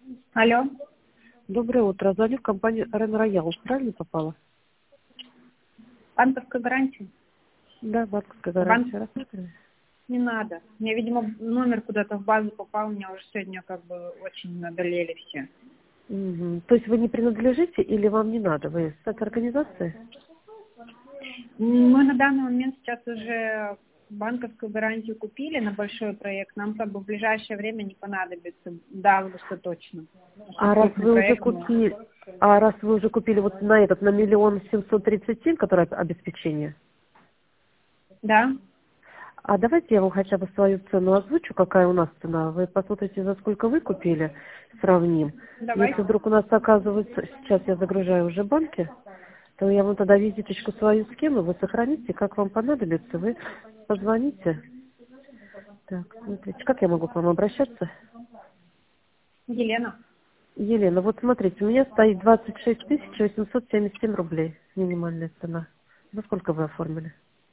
Алло, Доброе утро. Звоню в компанию Рен Роял. Правильно попала? банковская гарантия? Да, банковская Банк гарантия. Рассмотрели? не надо. Мне, видимо, номер куда-то в базу попал, у меня уже сегодня как бы очень надолели все. Мгм. То есть вы не принадлежите или вам не надо? Вы с организации? Мы на данный момент сейчас уже банковскую гарантию купили на большой проект. Нам как бы в ближайшее время не понадобится, до августа точно. А раз Крупный вы уже проект. купили, вот на этот, на 1 737 000, который обеспечение, Да, а давайте я вам хотя бы свою цену озвучу, какая у нас цена. Вы посмотрите, за сколько вы купили, сравним. Если давайте. вдруг у нас оказывается, сейчас я загружаю уже банки, то я вам тогда визиточку свою скину, вы сохраните, как вам понадобится, вы позвоните. Так, смотрите, как я могу к вам обращаться? Елена, Елена, вот смотрите, у меня стоит 26 877 рублей, минимальная цена. За сколько вы оформили?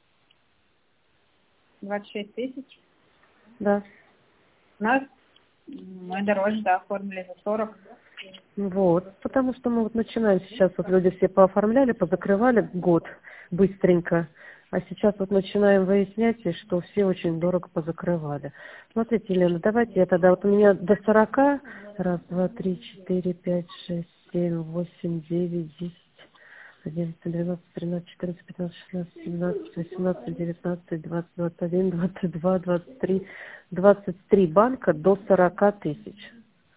26 тысяч. Да. У нас мы дороже, да, оформили за 40. Вот, потому что мы вот начинаем сейчас, вот люди все пооформляли, позакрывали год быстренько, а сейчас вот начинаем выяснять, и что все очень дорого позакрывали. Смотрите, Елена, давайте я тогда, вот у меня до 40, раз, два, три, четыре, пять, шесть, семь, восемь, девять, 10, 11, 12, 13, 14, 15, 16, 17, 18, 19, 20, 21, 22, 23, 23 банка до 40 тысяч.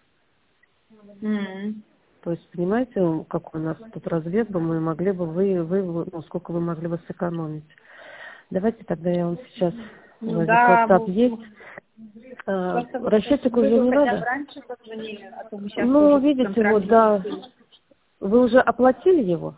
М. То есть, понимаете, какой у нас тут разрез бы, мы могли бы, ну, сколько вы могли бы сэкономить. Давайте тогда я вам сейчас, у Ну вас здесь да, WhatsApp есть, просто вот расчетик вы уже бы не хотя бы надо. раньше позвонили, а то мы сейчас Ну, уже видите, контракт вот, да, заключили. вы уже оплатили его?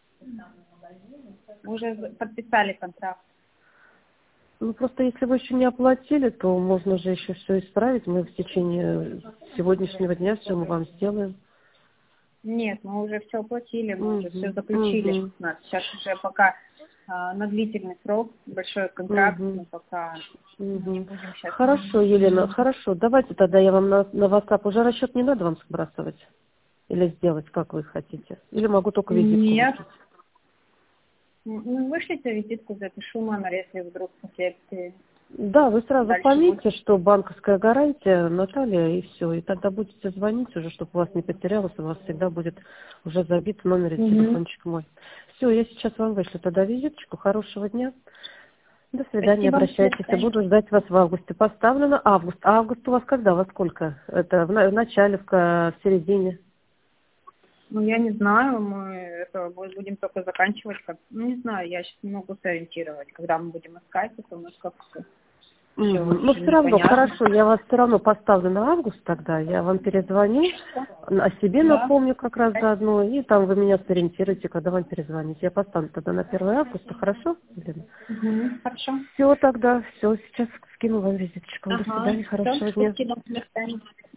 Мы уже подписали контракт. Ну, просто если вы еще не оплатили, то можно же еще все исправить. Мы в течение сегодняшнего дня все мы вам сделаем. Нет, мы уже все оплатили, мы уже все Угу, заключили. угу, У нас сейчас уже пока на длительный срок, большой контракт, угу. мы пока не Угу. будем сейчас. Хорошо, Елена, хорошо. Давайте тогда я вам на WhatsApp уже расчет не надо вам сбрасывать? Или сделать, как вы хотите? Или могу только визитку Нет. выслать? Ну, вышлите визитку, запишу номер, если вдруг впоследствии Да, вы сразу дальше будет. пометьте, что банковская гарантия, Наталья, и все. И тогда будете звонить уже, чтобы у вас не потерялось, у вас всегда будет уже забит номер и Угу. телефончик мой. Все, я сейчас вам вышлю тогда визиточку. Хорошего дня. До свидания, Спасибо. До обращайтесь. Я свидания. буду ждать вас в августе. Поставлено август. А август у вас когда? Во сколько? Это в начале, в середине? Ну, я не знаю, мы это будем только заканчивать. Ну, не знаю, я сейчас не могу сориентировать, когда мы будем искать, это у нас как-то все Мгм. Но очень все равно, непонятно. хорошо, я вас все равно поставлю на август тогда. Я вам перезвоню, о себе Да. напомню как раз заодно, и там вы меня сориентируете, когда вам перезвонить. Я поставлю тогда на 1 августа, хорошо? Угу. Хорошо. Все тогда, все, сейчас скину вам визиточку. До Ага. свидания, Все, хорошего дня. спасибо. До свидания.